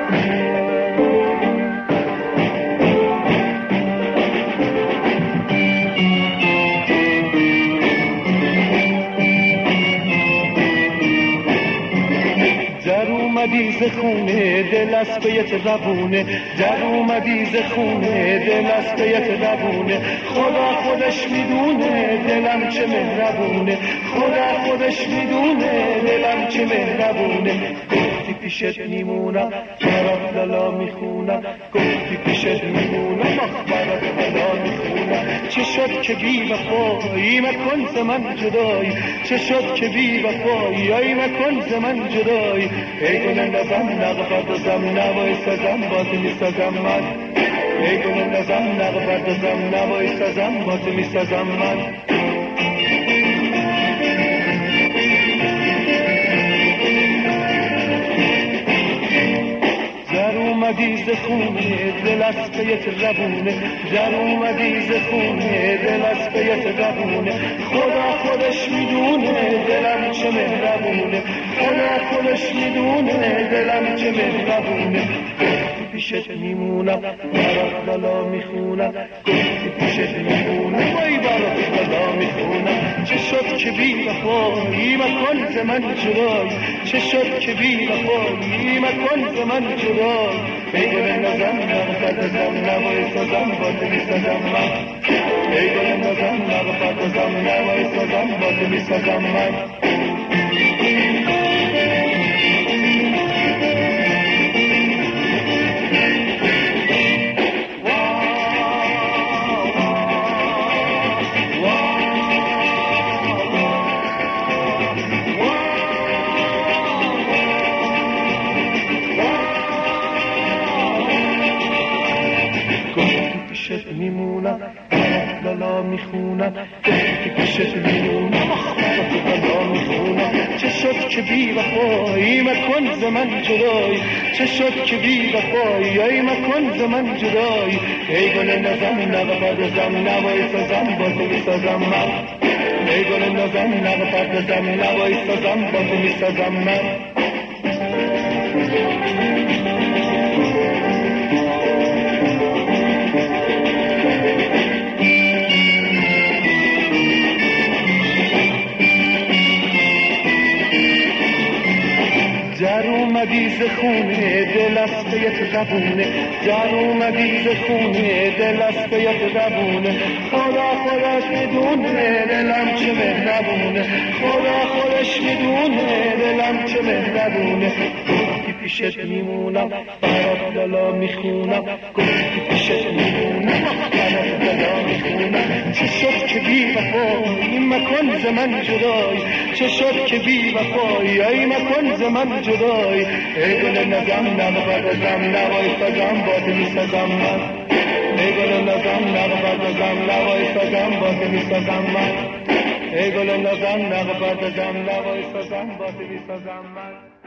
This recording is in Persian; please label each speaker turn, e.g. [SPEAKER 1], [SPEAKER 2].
[SPEAKER 1] اومدی ز خونه دل از پیت روونه، در اومدی ز خونه دل از پیت روونه. خدا خودش میدونه دلم چه مهربونه، خدا خودش میدونه دلم چه مهربونه. گفتی پیشت میمونم برات لالا میخونم، گفتی پیشت میمونم برات لالا میخونم. چه شد که بی وفایی مکن ز من جدایی، چه شد که بی وفایی ای مکن ز من جدایی. ای گل نزم نقبت زم نوای سزم باز میسازم من، ای گل نزم نقبت زم نوای سزم باز میسازم من. اومدی ز خونه دل از پیت روونه، در اومدی ز خونه دل از پیت روونه. خدا خودش میدونه دلم چه مهربونه، خدا خودش میدونه دلم چه مهربونه. گفتی پیشت میمونم برات لالا میخونم، گفتی پیشت میمونم وای برات لالا میخونم. چه شد که بی وفایی مکن ز من جدایی، چه شد که بی وفایی مکن ز من جدایی. ای گل نزم نقبت زم نوای سازم باز میسازم من، ای گل نزم نقبت زم نوای سازم باز میسازم من. پیشت میمونم برات لالا میخونم، گفتی پیشت میمونم برات لالا میخونم. چه شد که بی وفایی مکن ز من جدایی، چه شد که بی وفایی ای مکن ز من جدایی. ای گل نزم نقبت زم نوای سازم باز میسازم من، ای گل نزم نقبت زم نوای سازم باز میسازم من. در اومدی ز خونه دل از پیت روونه، در اومدی ز خونه دل از پیت روونه. خدا خودش میدونه دلم چه مهربونه، خدا خودش میدونه دلم چه مهربونه. گفتی پیشت میمونم برات لالا میخونم، گفتی پیشت میمونم برات لالا میخونم. چه شد که بی وفایی مکن ز من جدایی، چه شد که بی وفایی ای مکن ز من جدایی. ای گل نزم نقبت زم نوای سازم باز میسازم من، ای گل نزم نقبت زم نوای سازم باز میسازم من، ای گل نزم نقبت زم نوای سازم باز میسازم من.